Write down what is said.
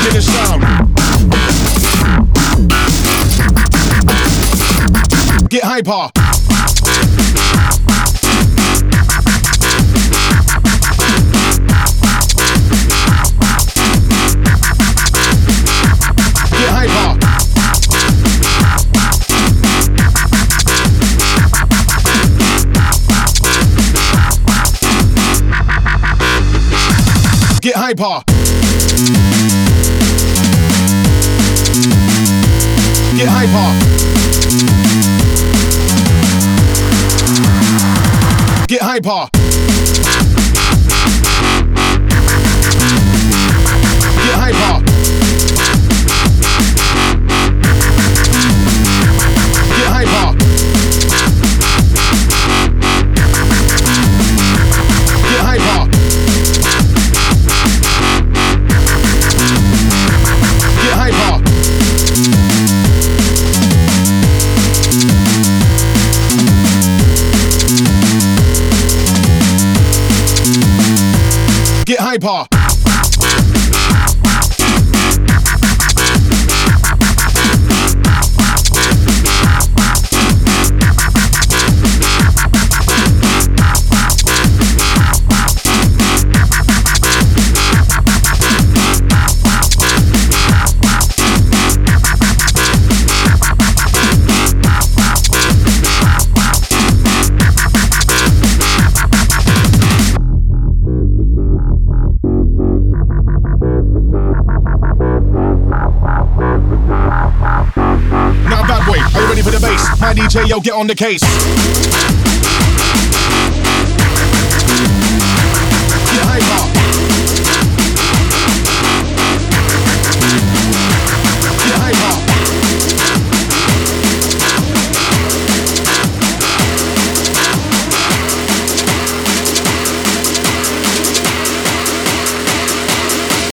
in the sound. Get hyper. Get hyper. Get hyper. Get hyper. Get hyper. Get hyper. Get hyper. Get hyper. Get hyper. Get hyper. My DJ, yo, get on the case. Get hyper.